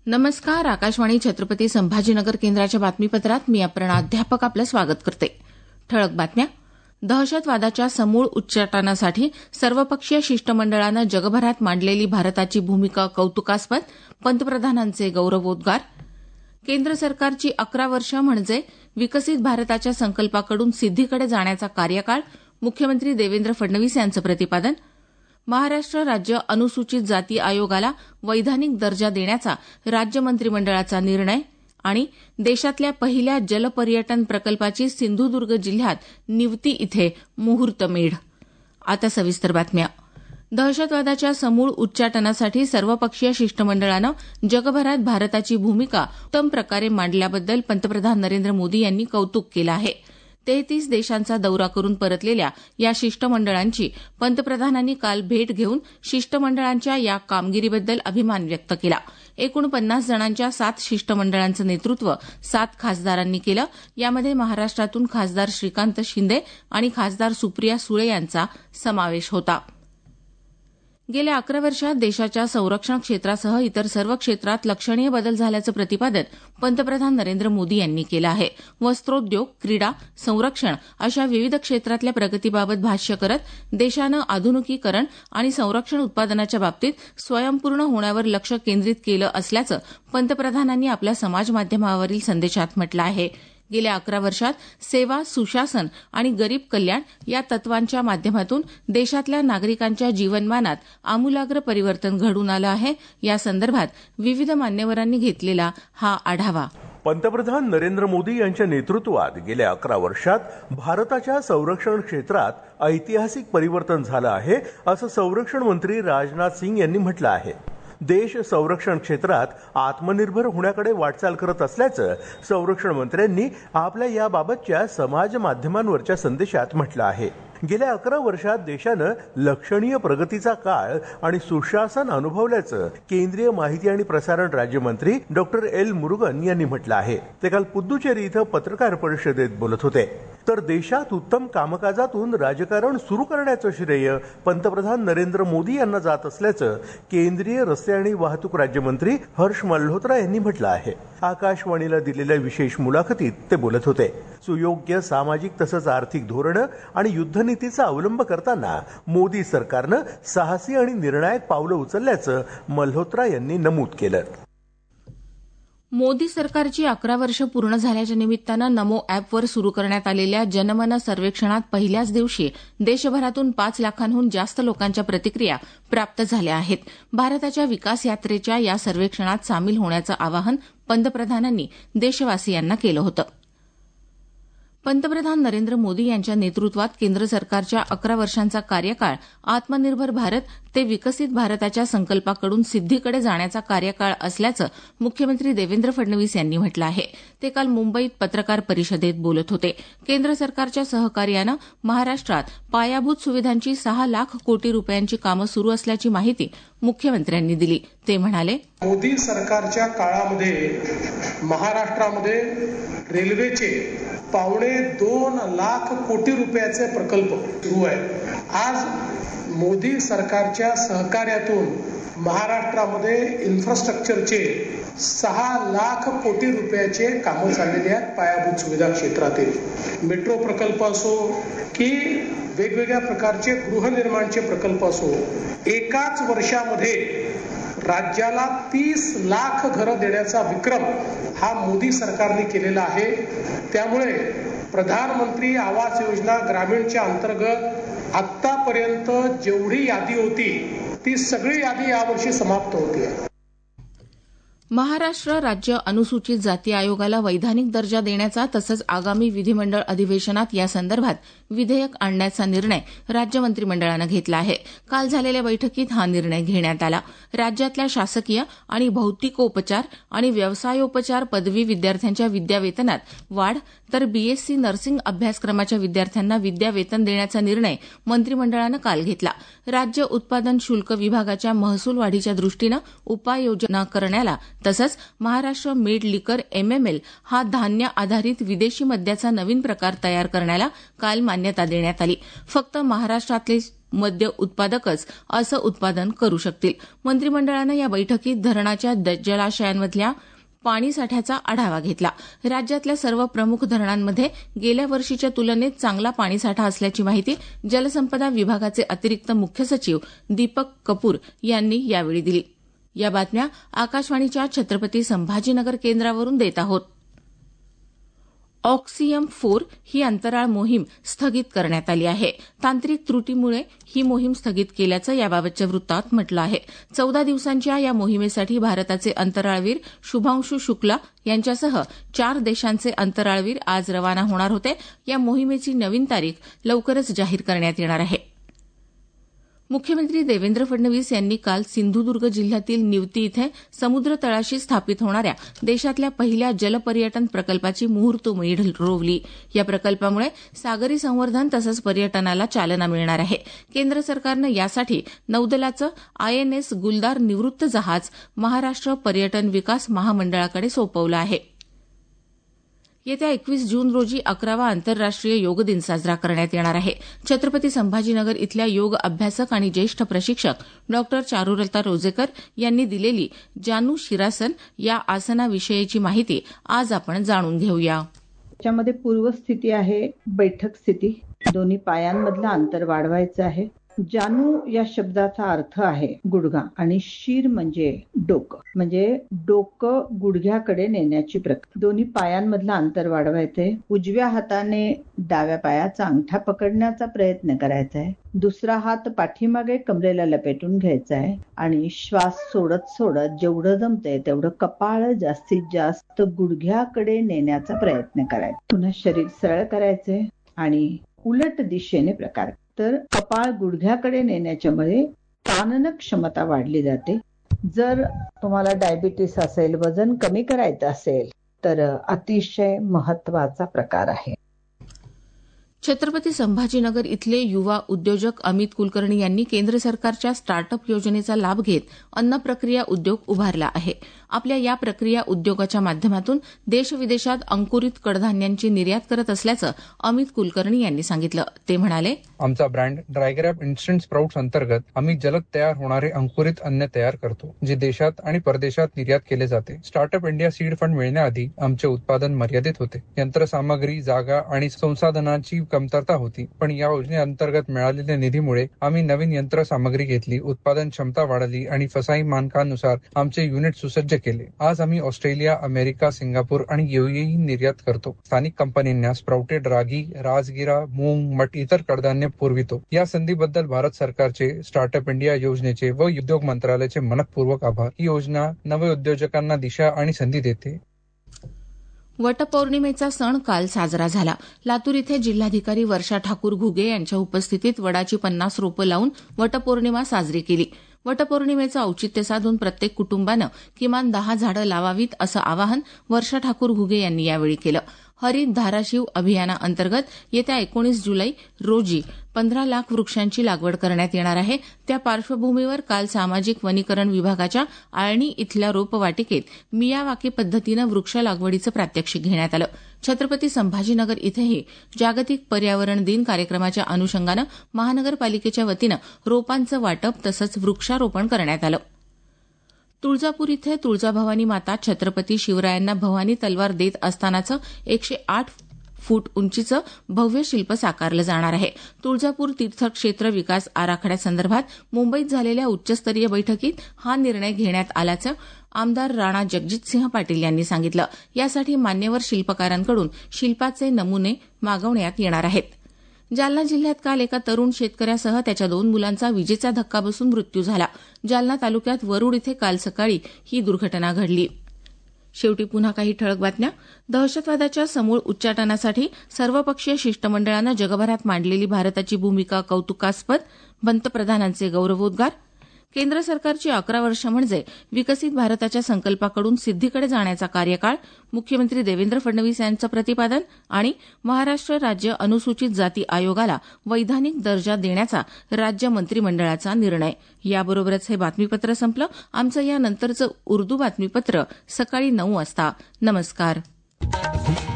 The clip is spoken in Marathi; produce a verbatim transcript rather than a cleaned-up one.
नमस्कार. आकाशवाणी छत्रपती संभाजीनगर केंद्राच्या बातमीपत्रात मी अपर्णा अध्यापक आपलं स्वागत करते. ठळक बातम्या. दहशतवादाच्या समूळ उच्चाटनासाठी सर्वपक्षीय शिष्टमंडळानं जगभरात मांडलेली भारताची भूमिका कौतुकास्पद, पंतप्रधानांचे गौरवोद्गार. केंद्र सरकारची अकरा वर्ष म्हणजे विकसित भारताच्या संकल्पाकडून सिद्धीकडे जाण्याचा कार्यकाळ, मुख्यमंत्री देवेंद्र फडणवीस यांचं प्रतिपादन. महाराष्ट्र राज्य अनुसूचित जाती आयोगाला वैधानिक दर्जा देण्याचा राज्य मंत्रिमंडळाचा निर्णय आणि देशातल्या पहिल्या जलपर्यटन प्रकल्पाची सिंधुदुर्ग जिल्ह्यात निवती इथे मुहूर्तमेढ. आता सविस्तर बातम्या. दहशतवादाच्या समूळ उच्चाटनासाठी सर्वपक्षीय शिष्टमंडळानं जगभरात भारताची भूमिका उत्तम प्रकारे मांडल्याबद्दल पंतप्रधान नरेंद्र मोदी यांनी कौतुक केलं आहे. तेहतीस देशांचा दौरा करून परतलेल्या या शिष्टमंडळांची पंतप्रधानांनी काल भेट घेऊन शिष्टमंडळांच्या या कामगिरीबद्दल अभिमान व्यक्त केला. एकूण पन्नास जणांच्या सात शिष्टमंडळांचं नेतृत्व सात खासदारांनी केलं. यामध्ये महाराष्ट्रातून खासदार श्रीकांत शिंदे आणि खासदार सुप्रिया सुळे यांचा समावेश होता. गेल्या अकरा वर्षात देशाच्या संरक्षण क्षेत्रासह इतर सर्व क्षेत्रात लक्षणीय बदल झाल्याचं प्रतिपादन पंतप्रधान नरेंद्र मोदी यांनी केलं आहे. वस्त्रोद्योग, क्रीडा, संरक्षण अशा विविध क्षेत्रातल्या प्रगतीबाबत भाष्य करत देशानं आधुनिकीकरण आणि संरक्षण उत्पादनाच्या बाबतीत स्वयंपूर्ण होण्यावर लक्ष केंद्रित केलं असल्याचं पंतप्रधानांनी आपल्या समाजमाध्यमावरील संदेशात म्हटलं आहे. गेल्या अकरा वर्षात सेवा, सुशासन आणि गरीब कल्याण या तत्वांच्या माध्यमातून देशातल्या नागरिकांच्या जीवनमानात आमूलाग्र परिवर्तन घडून आलं आहे. या संदर्भात विविध मान्यवरांनी घेतलेला हा आढावा. पंतप्रधान नरेंद्र मोदी यांच्या नेतृत्वात गेल्या अकरा वर्षात भारताच्या संरक्षण क्षेत्रात ऐतिहासिक परिवर्तन झालं आहे, असं संरक्षण मंत्री राजनाथ सिंग यांनी म्हटलं आहे. देश संरक्षण क्षेत्रात आत्मनिर्भर होण्याकडे वाटचाल करत असल्याचं संरक्षण मंत्र्यांनी आपल्या याबाबतच्या समाज माध्यमांवरच्या संदेशात म्हटलं आहे. गेल्या अकरा वर्षात देशानं लक्षणीय प्रगतीचा काळ आणि सुशासन अनुभवल्याचं केंद्रीय माहिती आणि प्रसारण राज्यमंत्री डॉक्टर एल मुरुगन यांनी म्हटलं आहे. ते काल पुद्दुचेरी इथं पत्रकार परिषदेत बोलत होते. तर देशात उत्तम कामकाजातून राजकारण सुरू करण्याचं श्रेय पंतप्रधान नरेंद्र मोदी यांना जात असल्याचं केंद्रीय रस्ते आणि वाहतूक राज्यमंत्री हर्ष मल्होत्रा यांनी म्हटलं आहे. आकाशवाणीला दिलेल्या विशेष मुलाखतीत ते बोलत होते. सुयोग्य सामाजिक तसंच आर्थिक धोरणं आणि युद्धनीतीचा अवलंब करताना मोदी सरकारनं साहसी आणि निर्णायक पावलं उचलल्याचं मल्होत्रा यांनी नमूद केलं. मोदी सरकारची अकरा वर्ष पूर्ण झाल्याच्या निमित्तानं नमो अॅपवर सुरू करण्यात आलेल्या जनमन सर्वेक्षणात पहिल्याच दिवशी देशभरातून पाच लाखांहून जास्त लोकांच्या प्रतिक्रिया प्राप्त झाल्या आहेत. भारताच्या विकास यात्रेच्या या सर्वेक्षणात सामील होण्याचं आवाहन पंतप्रधानांनी देशवासियांना केलं होतं. पंतप्रधान नरेंद्र मोदी यांच्या नेतृत्वात केंद्र सरकारच्या अकरा वर्षांचा कार्यकाळ आत्मनिर्भर भारत ते विकसित भारताच्या संकल्पाकडून सिद्धीकडे जाण्याचा कार्यकाळ असल्याचं मुख्यमंत्री देवेंद्र फडणवीस यांनी म्हटलं आहे. ते काल मुंबईत पत्रकार परिषदेत बोलत होते. केंद्र सरकारच्या सहकार्यानं महाराष्ट्रात पायाभूत सुविधांची सहा लाख कोटी रुपयांची कामं सुरू असल्याची माहिती मुख्यमंत्र्यांनी दिली. ते म्हणाले, मोदी सरकारच्या काळामध्ये महाराष्ट्रामध्ये रेल्वेचे पावणे दोन लाख कोटी रुपयाचे प्रकल्प सुरू आहेत. आज मोदी सरकारच्या सहकार्यातून महाराष्ट्रामध्ये इन्फ्रास्ट्रक्चरचे सहा लाख कोटी रुपयाचे कामं चाललेले आहेत. पायाभूत सुविधा क्षेत्रातील मेट्रो प्रकल्प असो की वेगवेगळ्या प्रकारचे गृहनिर्माणचे प्रकल्प असो, एकाच वर्षामध्ये राज्याला तीस लाख घरं देण्याचा विक्रम हा मोदी सरकारने केलेला आहे. त्यामुळे प्रधानमंत्री आवास योजना ग्रामीणच्या अंतर्गत आतापर्यंत जेवढी यादी होती ती सगळी यादी यावर्षी समाप्त होती आहे. महाराष्ट्र राज्य अनुसूचित जाती आयोगाला वैधानिक दर्जा देण्याचा तसंच आगामी विधिमंडळ अधिवेशनात यासंदर्भात विधेयक आणण्याचा निर्णय राज्य मंत्रिमंडळानं घेतला आहे. काल झालेल्या बैठकीत हा निर्णय घेण्यात आला. राज्यातल्या शासकीय आणि भौतिकोपचार आणि व्यवसायोपचार पदवी विद्यार्थ्यांच्या विद्यावेतनात वाढ तर बीएससी नर्सिंग अभ्यासक्रमाच्या विद्यार्थ्यांना विद्यावेतन देण्याचा निर्णय मंत्रिमंडळानं काल घेतला. राज्य उत्पादन शुल्क विभागाच्या महसूल वाढीच्या दृष्टीनं उपाययोजना करण्याला तसंच महाराष्ट्र मेड लिकर एमएमएल हा धान्य आधारित विदेशी मद्याचा नवीन प्रकार तयार करण्याला काल मान्यता देण्यात आली. फक्त महाराष्ट्रातले मद्य उत्पादकच असं उत्पादन करू शकतील. मंत्रिमंडळानं या बैठकीत धरणाच्या जलाशयांमधल्या पाणी साठ्याचा आढावा घेतला. राज्यातल्या सर्व प्रमुख धरणांमध्ये गेल्या वर्षीच्या तुलनेत चांगला पाणीसाठा असल्याची माहिती जलसंपदा विभागाचे अतिरिक्त मुख्य सचिव दीपक कपूर यांनी यावेळी दिली. या बातम्या आकाशवाणीच्या छत्रपती संभाजीनगर केंद्रावरून देत आहोत. ऑक्सियम फोर ही अंतराळ मोहीम स्थगित करण्यात आली आहे. तांत्रिक त्रुटीमुळे ही मोहीम स्थगित केल्याचं याबाबतच्या वृत्तात म्हटलं आहे. चौदा दिवसांच्या या मोहिमेसाठी भारताचे अंतराळवीर शुभांशु शुक्ला यांच्यासह चार देशांचे अंतराळवीर आज रवाना होणार होते. या मोहिमेची नवीन तारीख लवकरच जाहीर करण्यात येणार आहे. मुख्यमंत्री देवेंद्र फडणवीस यांनी काल सिंधुदुर्ग जिल्ह्यातील निवती इथे समुद्र तळाशी स्थापित होणाऱ्या देशातल्या पहिल्या जलपर्यटन प्रकल्पाची मुहूर्तमेढ रोवली. या प्रकल्पामुळे सागरी संवर्धन तसंच पर्यटनाला चालना मिळणार आहे. केंद्र सरकारनं यासाठी नौदलाचं आयएनएस गुलदार निवृत्त जहाज महाराष्ट्र पर्यटन विकास महामंडळाकडे सोपवलं आहे. येत्या एकवीस जून रोजी अकरावा आंतरराष्ट्रीय योग दिन साजरा करण्यात येणार आहे. छत्रपती संभाजीनगर इथल्या योग अभ्यासक आणि ज्येष्ठ प्रशिक्षक डॉक्टर चारुलता रोजेकर यांनी दिलेली जानू शिरासन या आसनाविषयीची माहिती आज आपण जाणून घेऊया. त्याच्यामध्ये पूर्वस्थिती आहे, बैठक स्थिती, दोन्ही पायांमधलं अंतर वाढवायचं आहे. जानू या शब्दाचा अर्थ आहे गुडघा आणि शीर म्हणजे डोकं, म्हणजे डोकं गुडघ्याकडे नेण्याची प्रक्रिया. दोन्ही पायांमधलं अंतर वाढवायचंय. उजव्या हाताने डाव्या पायाचा अंगठा पकडण्याचा प्रयत्न करायचा आहे. दुसरा हात पाठीमागे कमरेला लपेटून घ्यायचा आहे आणि श्वास सोडत सोडत जेवढं जमतंय तेवढं कपाळ जास्तीत जास्त गुडघ्याकडे नेण्याचा प्रयत्न करायचा. पुन्हा शरीर सरळ करायचंय आणि उलट दिशेने प्रकार. तर कपाळ गुडघ्याकडे नेण्याच्यामुळे ताणन क्षमता वाढली जाते. जर तुम्हाला डायबिटीस असेल, वजन कमी करायचं असेल तर अतिशय महत्वाचा प्रकार आहे. छत्रपती संभाजीनगर इथले युवा उद्योजक अमित कुलकर्णी यांनी केंद्र सरकारच्या स्टार्टअप योजनेचा लाभ घेत अन्न प्रक्रिया उद्योग उभारला आहे. आपल्या या प्रक्रिया उद्योगाच्या माध्यमातून देशविदेशात अंकुरित कडधान्यांची निर्यात करत असल्याचं अमित कुलकर्णी यांनी सांगितलं. ते म्हणाले, आमचा ब्रँड ड्रायग्रॅप इन्स्टंट स्प्राउट्स अंतर्गत आम्ही जलद तयार होणारे अंकुरित अन्न तयार करतो, जे देशात आणि परदेशात निर्यात केले जाते. स्टार्टअप इंडिया सीड फंड मिळण्याआधी आमचे उत्पादन मर्यादित होते. यंत्रसामग्री, जागा आणि संसाधनांची कमतरता होती. पण या योजनेअंतर्गत मिळालेल्या निधीमुळे आम्ही नवीन यंत्रसामग्री घेतली, उत्पादन क्षमता वाढली आणि फसाई मानकांनुसार आमचे युनिट सुसज्ज केले. आज आम्ही ऑस्ट्रेलिया, अमेरिका, सिंगापूर आणि यूएई निर्यात करतो. स्थानिक कंपन्यांना स्प्राउटेड रागी, राजगिरा, मूग, मट इतर कडधान्य पुरवितो. या संधीबद्दल भारत सरकारचे स्टार्टअप इंडिया योजनेचे व उद्योग मंत्रालयाचे मनपूर्वक आभार. ही योजना नवउद्योजकांना दिशा आणि संधी देते. वटपौर्णिमेचा सण काल साजरा झाला. लातूर इथे जिल्हाधिकारी वर्षा ठाकूर घुगे यांच्या उपस्थितीत वडाची पन्नास रोपं लावून वटपौर्णिमा साजरी केली. वटपौर्णिमेचं औचित्य साधून प्रत्येक कुटुंबानं किमान दहा झाडं लावावीत असं आवाहन वर्षा ठाकूर घुगे यांनी यावेळी केलं. हरित धाराशिव अभियानाअंतर्गत येत्या एकोणीस जुलै रोजी पंधरा लाख वृक्षांची लागवड करण्यात येणार आहे. त्या पार्श्वभूमीवर काल सामाजिक वनीकरण विभागाच्या आळणी इथल्या रोपवाटिकेत मियावाकी पद्धतीनं वृक्ष लागवडीचं प्रात्यक्षिक घेण्यात आलं. छत्रपती संभाजीनगर इथंही जागतिक पर्यावरण दिन कार्यक्रमाच्या अनुषंगानं महानगरपालिकेच्या वतीनं रोपांचं वाटप तसंच वृक्षारोपण करण्यात आलं. तुळजापूर इथे तुळजाभवानी माता छत्रपती शिवरायांना भवानी तलवार देत असतानाचं एकशे आठ फूट उंचीचं भव्य शिल्प साकारलं जाणार आहे. तुळजापूर तीर्थक्षेत्र विकास आराखड्यासंदर्भात मुंबईत झालेल्या उच्चस्तरीय बैठकीत हा निर्णय घेण्यात आल्याचं आमदार राणा जगजितसिंह पाटील यांनी सांगितलं. यासाठी मान्यवर शिल्पकारांकडून शिल्पाचे नमुने मागवण्यात येणार आहेत. जालना जिल्ह्यात काल एका तरुण शेतकऱ्यासह त्याच्या दोन मुलांचा विजेचा धक्का बसून मृत्यू झाला. जालना तालुक्यात वरुड इथे काल सकाळी ही दुर्घटना घडली. शेवटी पुन्हा काही ठळक बातम्या. दहशतवादाच्या समूळ उच्चाटनासाठी सर्वपक्षीय शिष्टमंडळानं जगभरात मांडलेली भारताची भूमिका कौतुकास्पद, पंतप्रधानांचे गौरवोद्गार. केंद्र सरकारची अकरा वर्ष म्हणजे विकसित भारताच्या संकल्पाकडून सिद्धीकडे जाण्याचा कार्यकाळ, मुख्यमंत्री देवेंद्र फडणवीस यांचं प्रतिपादन. आणि महाराष्ट्र राज्य अनुसूचित जाती आयोगाला वैधानिक दर्जा देण्याचा राज्य मंत्रिमंडळाचा निर्णय. याबरोबरच हे बातमीपत्र संपलं. आमचं यानंतरचं उर्दू बातमीपत्र सकाळी नऊ वाजता. नमस्कार.